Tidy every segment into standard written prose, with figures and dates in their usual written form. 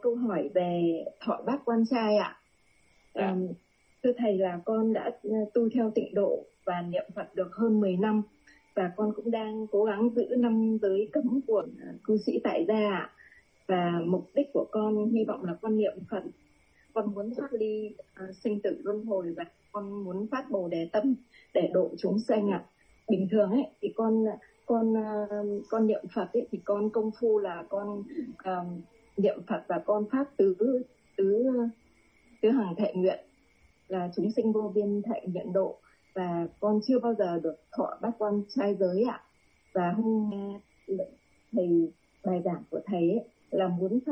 câu hỏi về thọ bát quan trai ạ. Thưa thầy, là con đã tu theo tịnh độ và niệm Phật được hơn 10 năm, và con cũng đang cố gắng giữ 5 giới cấm của cư sĩ tại gia ạ. Và mục đích của con hy vọng là con niệm Phật, con muốn thoát ly sinh tử luân hồi, và con muốn phát bồ đề tâm để độ chúng sanh ạ. Bình thường ấy thì con niệm Phật ấy thì con công phu là con niệm Phật và con phát tứ hằng thệ nguyện là chúng sinh vô biên thệ nguyện độ, và con chưa bao giờ được thọ bát quan trai giới ạ. Và hôm thầy bài giảng của thầy ấy, là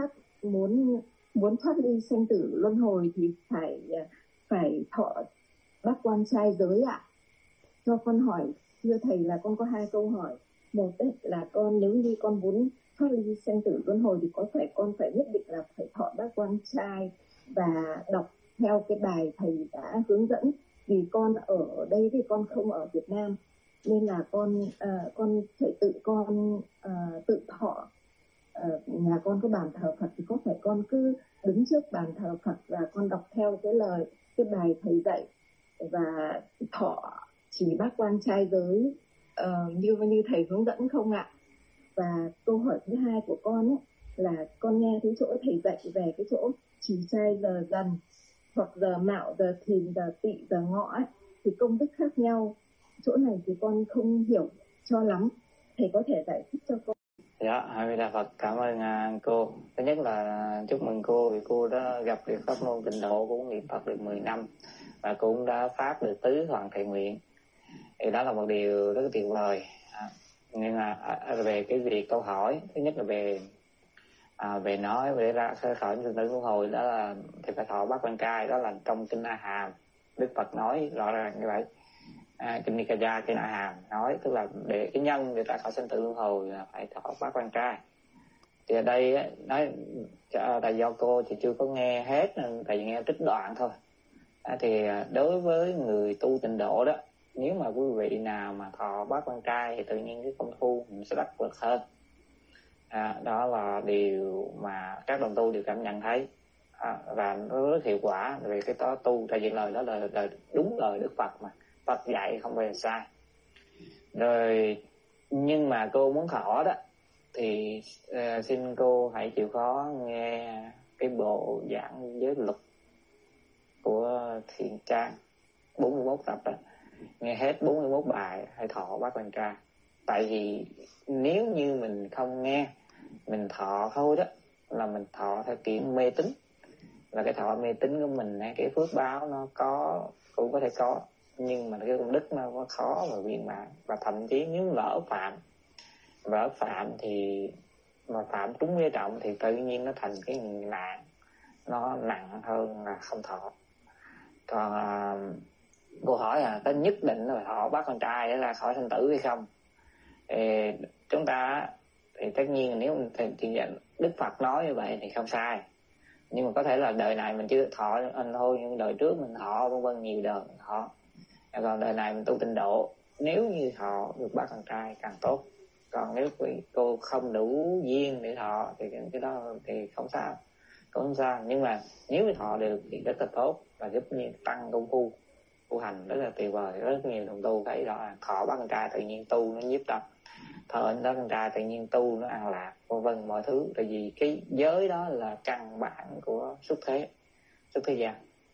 muốn thoát ly sanh tử luân hồi thì phải thọ bát quan trai giới ạ. Cho con hỏi thưa thầy là con có 2 câu hỏi. Một ấy, là nếu như con muốn thoát ly sanh tử luân hồi thì con phải nhất định là phải thọ bát quan trai và đọc theo cái bài thầy đã hướng dẫn. Vì con ở đây thì con không ở Việt Nam, nên là con phải tự thọ. Nhà con có bàn thờ Phật thì có phải con cứ đứng trước bàn thờ Phật và con đọc theo cái bài thầy dạy và thọ chỉ bát quan trai giới như thầy hướng dẫn không ạ? Và câu hỏi thứ 2 của con ấy, là con nghe thấy chỗ thầy dạy về cái chỗ trì trai giờ dần hoặc giờ mạo, giờ thìn, giờ tỵ, giờ ngọ ấy, thì công đức khác nhau. Chỗ này thì con không hiểu cho lắm, thầy có thể giải thích cho con. Dạ, A Di Đà Phật, cảm ơn cô. Thứ nhất là chúc mừng cô vì cô đã gặp được pháp môn tịnh độ, cũng niệm Phật được 10 năm và cô cũng đã phát được tứ hoàng thệ nguyện. Thì đó là một điều rất tuyệt vời. Nhưng mà về cái việc câu hỏi, thứ nhất là về nói về ra khỏi sinh tử luân hồi, đó là thì phải thọ bát quan trai, đó là trong kinh A Hàm Đức Phật nói rõ ràng như vậy. Kinh Nikaya, kinh A Hàm nói, tức là để cái nhân để ra khỏi sinh tử luân hồi là phải thọ bát quan trai. Thì ở đây nói tại do cô thì chưa có nghe hết, tại vì nghe trích đoạn thôi. Thì đối với người tu tịnh độ đó, nếu mà quý vị nào mà thọ bát quan trai thì tự nhiên cái công phu mình sẽ đắc lực hơn. Đó là điều mà các đồng tu đều cảm nhận thấy, và nó rất hiệu quả về cái đó tu. Tại vì lời đó là đúng lời Đức Phật mà, Phật dạy không bao giờ sai. Rồi nhưng mà cô muốn thọ đó thì xin cô hãy chịu khó nghe cái bộ giảng giới luật của Thiện Trang 41 tập đó, nghe hết 41 bài hay thọ bát quan trai. Tại vì nếu như mình không nghe, mình thọ thôi đó là mình thọ theo kiểu mê tín, là cái thọ mê tín của mình, cái phước báo nó cũng có thể có, nhưng mà cái công đức nó có khó và viên mãn. Và thậm chí nếu lỡ phạm thì mà phạm trúng nghiêm trọng thì tự nhiên nó thành cái nạn, nó nặng hơn là không thọ. Còn cô hỏi có nhất định là thọ bát quan trai để ra khỏi sinh tử hay không? Thì chúng ta thì tất nhiên nếu thì Đức Phật nói như vậy thì không sai, nhưng mà có thể là đời này mình chưa thọ anh thôi, nhưng đời trước mình thọ vân vân, nhiều đời mình thọ. Còn đời này mình tu tịnh độ, nếu như thọ được bát quan trai càng tốt. Còn nếu cô không đủ duyên để thọ thì cái đó thì không sao, cũng không sao. Nhưng mà nếu như thọ được thì rất là tốt, và giúp như tăng công phu tu hành rất là tuyệt vời. Rất nhiều đồng tu thấy đó là thọ bát quan trai tự nhiên tu nó nhiếp tâm, thọ bát quan trai tự nhiên tu nó an lạc, vân vân mọi thứ. Tại vì cái giới đó là căn bản của xuất thế gian.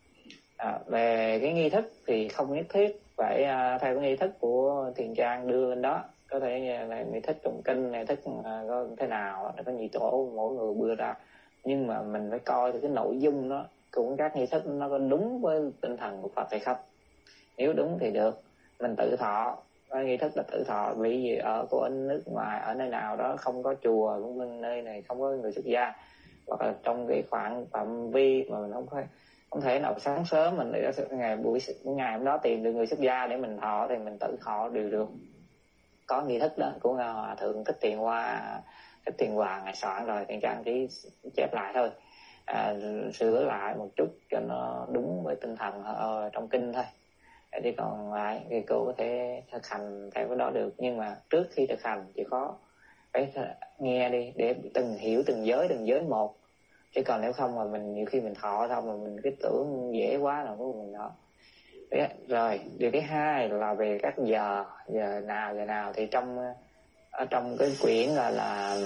Về cái nghi thức thì không nhất thiết phải theo cái nghi thức của Thiền Trang đưa lên đó. Có thể là nghi thức tụng kinh, nghi thức thế nào, có nhiều chỗ mỗi người đưa ra, nhưng mà mình phải coi cái nội dung đó cũng các nghi thức nó có đúng với tinh thần của Phật hay không. Nếu đúng thì được, mình tự thọ. Cái nghi thức là tự thọ, vì gì ở cô in nước ngoài, ở nơi nào đó không có chùa, vân vân, nơi này không có người xuất gia, hoặc là trong cái khoảng phạm vi mà mình không thể nào sáng sớm mình để ngày hôm đó tìm được người xuất gia để mình thọ thì mình tự thọ đều được. Có nghi thức đó của Hòa Thượng Thích Tiền Hoàng ngày soạn rồi, Thiền Trang chỉ chép lại thôi, sửa lại một chút cho nó đúng với tinh thần trong kinh thôi. Thì còn lại thì cô có thể thực hành theo cái đó được, nhưng mà trước khi thực hành chỉ có phải nghe đi để hiểu từng giới một, Chứ còn nếu không mà mình nhiều khi mình thọ xong mà mình cái tưởng dễ quá là của mình đó. Rồi điều thứ hai là về các giờ nào thì ở trong cái quyển là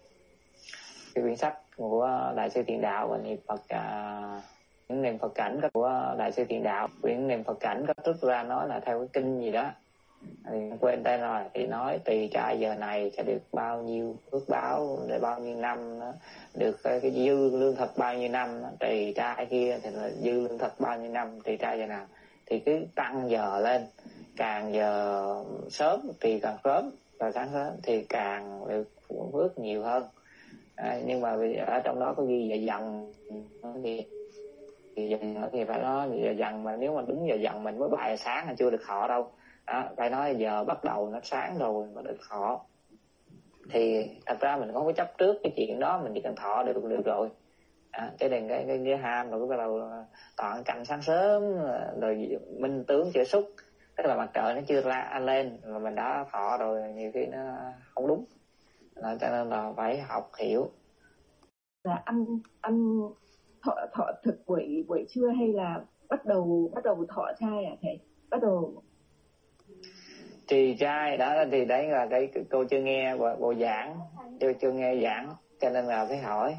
cái quyển sách của Đại sư Thiện Đạo và niệm Phật những niệm Phật cảnh của Đại sư Thiện Đạo, quyển niệm Phật cảnh có trích ra nói là theo cái kinh gì đó thì quên tên rồi, thì nói tùy trai giờ này sẽ được bao nhiêu phước báo để bao nhiêu năm đó, được cái dư lương thực bao nhiêu năm đó. Tùy trai kia thì là dư lương thực bao nhiêu năm, tùy trai giờ nào thì cứ tăng giờ lên, càng giờ sớm thì càng sớm, và sáng sớm thì càng được phước nhiều hơn. Nhưng mà ở trong đó có ghi giờ dần thì dần thì phải nói giờ dần, mà nếu mà đúng giờ dần mình mới 7 giờ sáng là chưa được thọ đâu. Phải nói giờ bắt đầu nó sáng rồi mà được thọ. Thì thật ra mình không có chấp trước cái chuyện đó, mình chỉ cần thọ được rồi. Cái đừng cái ham rồi bắt đầu toàn canh sáng sớm rồi minh tướng chưa xúc, tức là mặt trời nó chưa lên mà mình đã thọ rồi, nhiều khi nó không đúng. Cho nên là phải học hiểu. Là ăn thọ thực buổi trưa hay là bắt đầu thọ chay thầy? Bắt đầu trì trai đó thì đấy là cái cô chưa nghe bộ giảng, chưa nghe giảng cho nên là phải hỏi.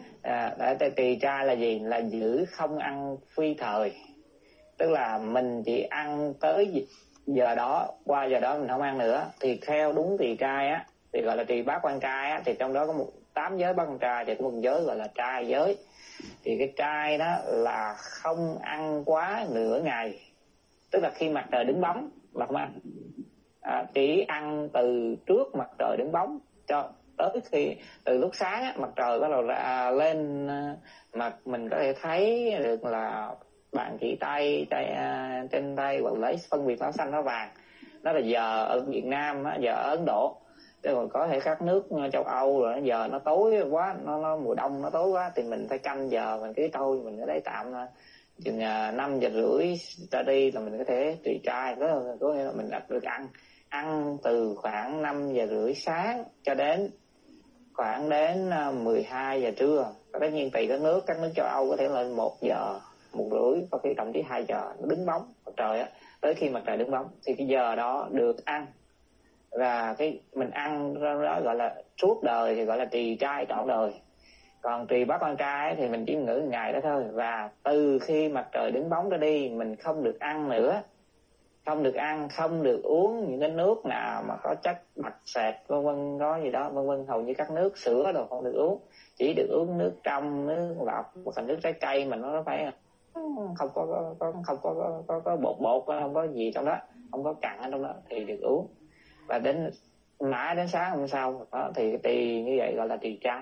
Trì trai là gì? Là giữ không ăn phi thời, tức là mình chỉ ăn tới giờ đó, qua giờ đó mình không ăn nữa. Thì theo đúng trì trai á thì gọi là trì bát quan trai á, thì trong đó có 8 giới bát quan trai, thì có một giới gọi là trai giới. Thì cái trai đó là không ăn quá nửa ngày, tức là khi mặt trời đứng bóng là không ăn. Chỉ ăn từ trước mặt trời đứng bóng cho tới khi từ lúc sáng á, mặt trời bắt đầu lên mà mình có thể thấy được là bàn chỉ tay trên tay hoặc lấy phân biệt màu xanh nó vàng, đó là giờ ở Việt Nam á, giờ ở Ấn Độ. Chứ còn có thể các nước châu Âu rồi giờ nó tối quá, nó mùa đông nó tối quá thì mình phải canh giờ, mình cứ thôi mình ở đấy tạm chừng 5 giờ rưỡi ra đi là mình có thể trì trai, có nghĩa là mình được ăn từ khoảng 5 giờ rưỡi sáng cho đến khoảng đến 12 giờ trưa. Tất nhiên tùy các nước châu Âu có thể lên 1 giờ, 1 rưỡi, có khi thậm chí 2 giờ nó đứng bóng mặt trời á, tới khi mặt trời đứng bóng thì cái giờ đó được ăn. Và cái mình ăn đó gọi là suốt đời thì gọi là trì trai trọn đời. Còn trì bát quan trai thì mình chỉ ngữ ngày đó thôi. Và từ khi mặt trời đứng bóng ra đi mình không được ăn nữa, không được ăn, không được uống những cái nước nào mà có chất đặc sệt vân vân, có gì đó vân vân. Hầu như các nước sữa đồ không được uống, chỉ được uống nước trong, nước lọc hoặc là nước trái cây mà nó phải không có bột, không có gì trong đó, không có cặn ở trong đó thì được uống. Và đến mãi đến sáng hôm sau đó thì tùy như vậy gọi là trì trai.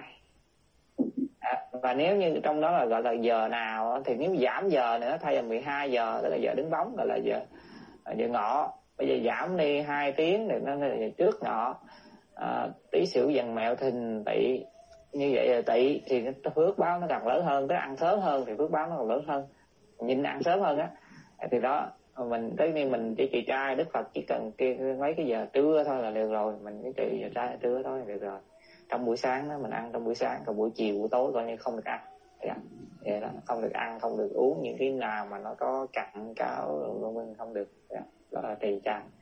Và nếu như trong đó là gọi là giờ nào thì nếu giảm giờ nữa, thay là 12 giờ tức là giờ đứng bóng gọi là giờ ngọ, bây giờ giảm đi 2 tiếng thì nó là trước ngọ. Tí Sửu Dần Mẹo Thìn Tỵ, như vậy là Tỵ thì nó phước báo nó càng lớn hơn, tức ăn sớm hơn thì phước báo nó còn lớn hơn, nhìn ăn sớm hơn á. Thì đó mình tới khi mình chỉ trì trai, Đức Phật chỉ cần mấy cái giờ trưa thôi là được rồi, mình chỉ trì giờ trai trưa thôi là được rồi. Trong buổi sáng đó mình ăn trong buổi sáng, còn buổi chiều buổi tối coi như không được ăn. Vậy đó, không được ăn, không được uống những cái nào mà nó có cặn cáo vân vân, không được. Đó là trì trai.